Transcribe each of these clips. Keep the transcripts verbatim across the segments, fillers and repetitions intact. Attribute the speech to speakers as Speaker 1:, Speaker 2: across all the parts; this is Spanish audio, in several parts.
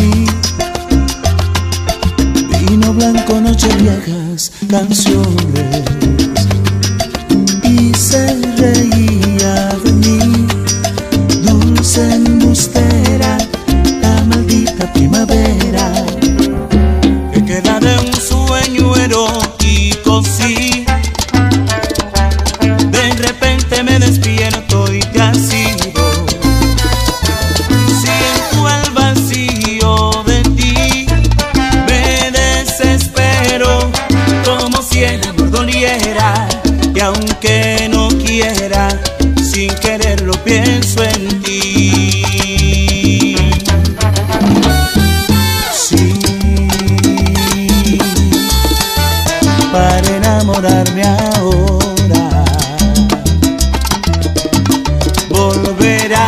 Speaker 1: así. Vino blanco, noches viejas, canciones, y se reía de mí. Dulce embustera, la maldita primavera,
Speaker 2: que queda de un sueño erótico, sí. De repente me despierto y te has ido. Siento el vacío de ti, me desespero, como si el amor doliera. Y aunque no quiera, sin quererlo pienso en ti.
Speaker 1: sí, para enamorarme ahora.
Speaker 2: Volverá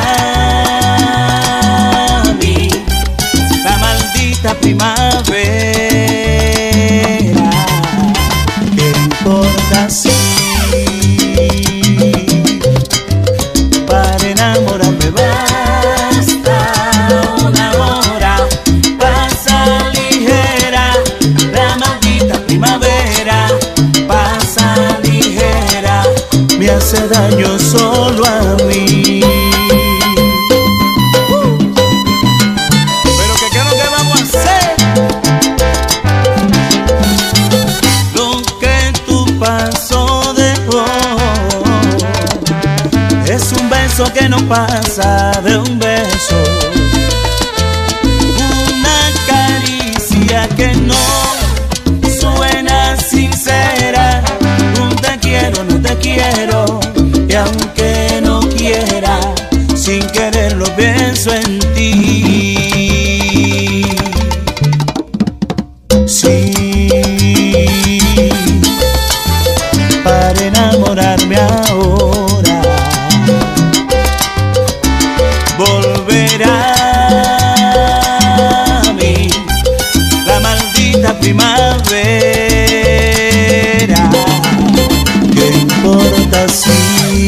Speaker 2: a mí la maldita primavera.
Speaker 1: ¿Qué importa si
Speaker 2: Para enamorarme basta una hora, pasa ligera, la maldita primavera, pasa ligera,
Speaker 1: me hace daño solo a mí?
Speaker 2: pero que qué es lo que vamos a hacer. Lo que tu paso dejó es un beso que no pasa de un beso, una caricia que no suena sincera, un te quiero, no te quiero, y aunque no quiera, sin quererlo pienso en ti.
Speaker 1: Sí, para enamorarme ahora.
Speaker 2: Volverá a mí la maldita primavera.
Speaker 1: ¿Qué importa si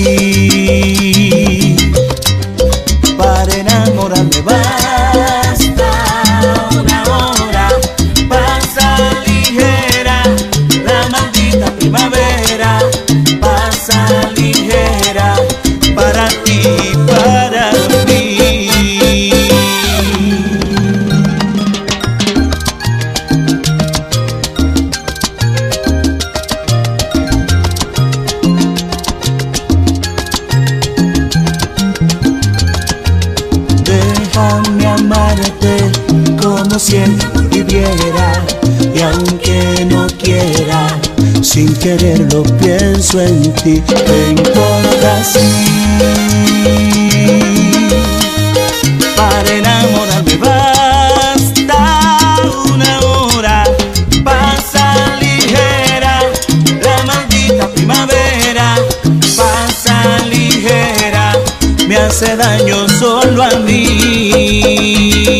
Speaker 1: para enamorarme
Speaker 2: Basta una hora, pasa ligera, la maldita primavera, pasa ligera, para ti, para mí.
Speaker 1: Déjame amarte como si viviera, y aunque no quiera, sin quererlo pienso en ti. ¿Qué importa si
Speaker 2: Para enamorarme basta una hora, pasa ligera, la maldita primavera, pasa ligera,
Speaker 1: me hace daño solo a mí?